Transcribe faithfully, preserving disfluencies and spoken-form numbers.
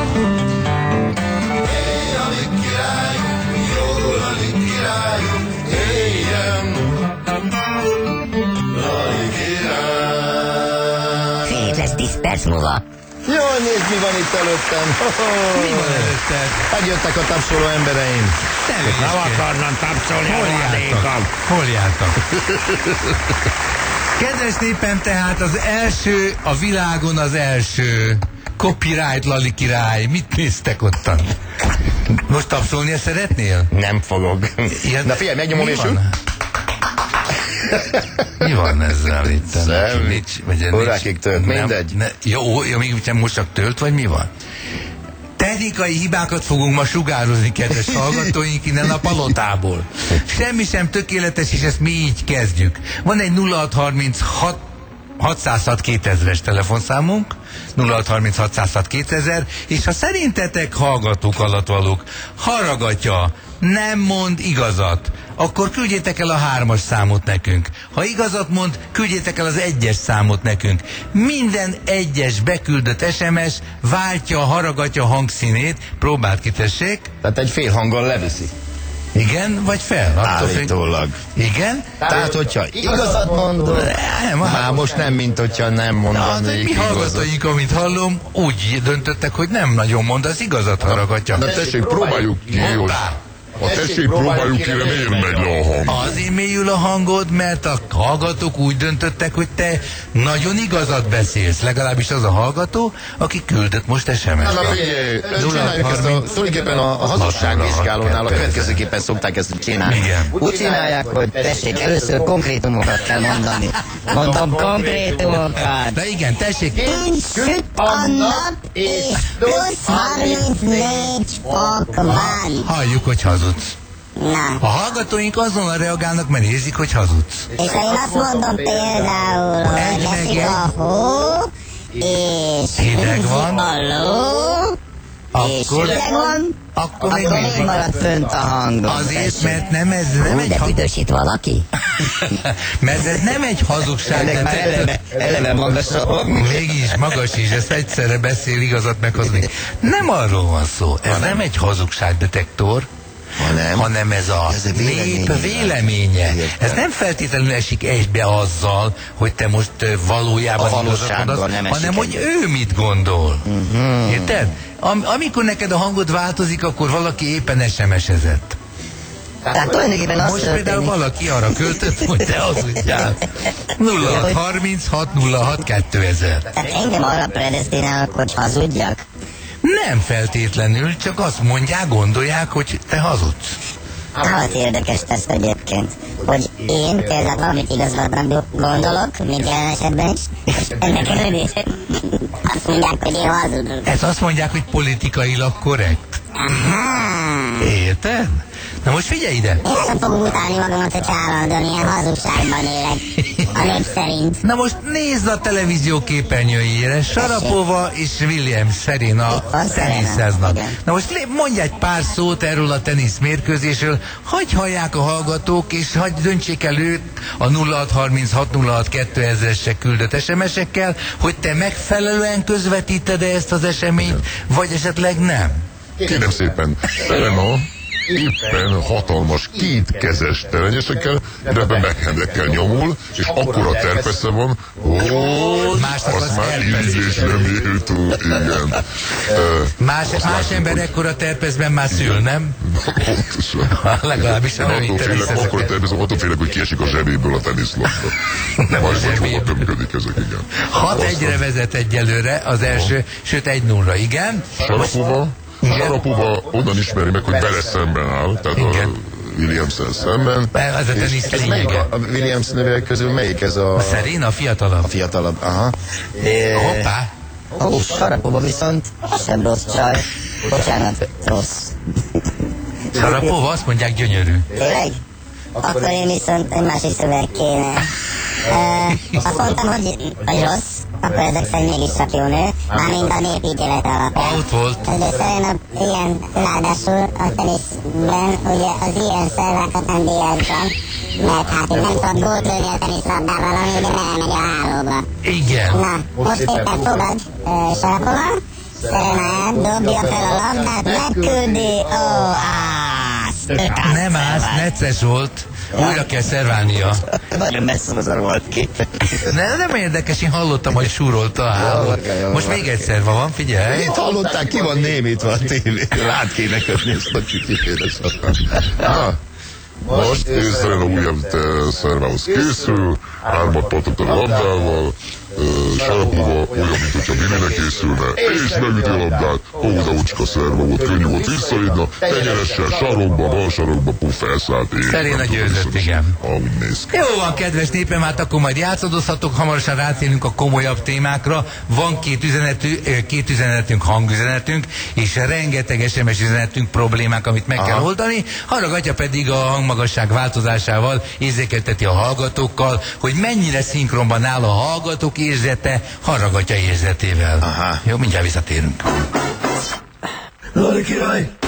tíz perc múlva. Jól nézd, mi van itt előttem. Oh, mi van előtted? Megjöttek a tapsoló embereim. Nem akarnak tapsolni. Hol jártak? Hol jártak? Kedves népem, tehát az első, a világon az első copyright Lali király. Mit néztek ottan? Most tapsolnia szeretnél? Nem fogok. Ilyen, na figyelj, megnyomom és ő. Mi van ezzel itt? Semmi. Órákig tölt, mindegy. Ne, jó, jó, még most csak tölt, vagy mi van? Technikai hibákat fogunk ma sugározni, kedves hallgatóink, innen a palotából. Semmi sem tökéletes, és ezt mi így kezdjük. Van egy nulla hat harminchat hatszázhat kétezres telefonszámunk, nulla hat harminchat hatszázhat kétezer, és ha szerintetek hallgatók alatt valók, haragatja, nem mond igazat, akkor küldjétek el a hármas számot nekünk. Ha igazat mond, küldjétek el az egyes számot nekünk. Minden egyes beküldött es em es váltja, haragatja hangszínét. Próbáld ki, tessék. Tehát egy fél hanggal leviszi. Igen, vagy fel? Állítólag. Igen? Tehát, hogyha igazat mondod, nem, már most nem, mint hogyha nem mondanék mi hallgatóink, amit hallom, úgy döntöttek, hogy nem nagyon mond, az igazat haragatja. Na tessék, próbáljuk ki, hogy... A tessék, próbáljuk ki, miért megy le a hang. Azért mélyül a hangod, mert a hallgatók úgy döntöttek, hogy te nagyon igazat beszélsz. Legalábbis az a hallgató, aki küldött most es em es-t. Na figyelj, csináljuk ezt a, tulajdonképpen a, a hazugságvizsgálónál a következőképpen szokták ezt csinálni. Igen. Úgy csinálják, hogy tessék, először konkrétumokat kell mondani. Mondom, konkrétumokat. De igen, tessék. Nincs süt a nap, és plusz harmincnégy fok van. Halljuk, hogy hazudsz. Na. A hallgatóink azonnal reagálnak, mert érzik, hogy hazudsz. És ha én azt mondom például, hogy esik a hó, és hideg van, a ló, és akkor, hideg van, akkor még akkor még marad fönt a hangom. Azért, mert nem ez nem Hú, egy de ha... büdösít valaki? Mert ez nem egy hazugság. Ennek már eleve, eleve magas a hang. Mégis, magas is, ezt egyszerre beszél, igazat meghozni. Nem arról van szó, ez nem egy hazugságdetektor, hanem, hanem ez a ez a nép véleménye. Ez nem feltétlenül esik egybe azzal, hogy te most valójában igazat mondasz, hanem hogy ő mit gondol. Uh-huh. Érted? Am amikor neked a hangod változik, akkor valaki éppen es em es-ezett. Tehát tulajdonképpen azt most például valaki arra költött, hogy te hazudjál. nulla hat harminchat nulla hat kétezer. Tehát engem arra predesztinálnak, hogy hazudjak? Nem feltétlenül, csak azt mondják, gondolják, hogy te hazudsz. Hát érdekes tesz egyébként, hogy én például valamit igazatlan gondolok, még jelen esetben is, és ennek ellenére azt mondják, hogy én hazudok. Ez azt mondják, hogy politikailag korrekt. Érted? Na most figyelj ide! Én sem fogom utálni magamat, hogy állandóan ilyen hazugságban élek, a nép szerint. Na most nézd a televízió képernyőjére, Sharapova és Williams Serena teniszeznek. Na most mondj egy pár szót erről a teniszmérkőzésről, hagyj hallják a hallgatók, és hagyj döntsék el ők a nulla hat harminchat nulla hat kétezer-esek küldött es em es-ekkel, hogy te megfelelően közvetíted-e ezt az eseményt, vagy esetleg nem. Kérem szépen, Serena éppen hatalmas kétkezes terenyesekkel, de ebben backhandekkel nyomul, és akkora terpesze van, hogy azt már ízlésre méltó, igen. Más, más ember ekkora terpezben már szül, nem? Pontosan. Legalábbis a női teniszezőket. Akkor terpezem, attól félek, hogy kiesik a zsebéből a teniszlabda. Nem a zsebéből. Működik ezek, igen. hat egyre vezet egyelőre az első, sőt egy nullra, igen? Sharapova. Sharapova onnan ismeri meg, hogy vele szemben áll, tehát igen. A Williams-el szemben. Ez a tenisz lényege. A Williams nővek közül melyik ez a... A Serena, a fiatalabb. A fiatalabb, aha. É... Hoppá! Ó, Sharapova viszont sem rossz csaj. Bocsánat, rossz. Sharapova azt mondják gyönyörű. Tényleg? Akkor én viszont egy másik szöveg kéne. Uh, azt mondtam, hogy, hogy rossz, akkor ezek szerint mégis csak jó nő, mármint a népítélet alapján. Out volt. De szerintem ilyen, ráadásul a teniszben ugye az ilyen szervákat nem díjaztam, mert hát én nem tudok gólt lőni a teniszlabdával, ami ugye belemegy a hálóba. Igen. Na, most éppen fogad uh, Sharapova, Szerelem, dobja fel a labdát, megküldi, ó, ász. Nem ász, necces volt. Újra kell szerválnia. Nagyon messze volt ki. Ne, nem érdekes, én hallottam, hogy súrolta a hálót. Most még egyszer van, figyelj. Itt hallották, ki van némítva a tévét. Rát kéne kötni ezt a kicsit. Na, most észre a újabb szervához készül, hármat patott a labdával, sarapóval, olyan, mint hogyha Bilinek készülne, és megüti a labdát, Óda Ucska szerva volt, könnyű volt visszaidna, tenyeressel, sarokba, bal sarokba, puff, felszállt ég. Szerén a győzött, igen. Ahogy néz ki. Jó van, kedves népem, hát akkor majd játszadozhatok, hamarosan rátérünk a komolyabb témákra. Van két üzenetünk, két üzenetünk, hangüzenetünk, és rengeteg es em es üzenetünk, problémák, amit meg Aha. kell oldani. Harragatja pedig a hangmagasság változásával érzékelteti a hallgatókkal, hogy mennyire szinkronban áll a hallgatók érzete Harragatja érzetével. Aha. Jó, mindjárt visszatérünk. Lali király,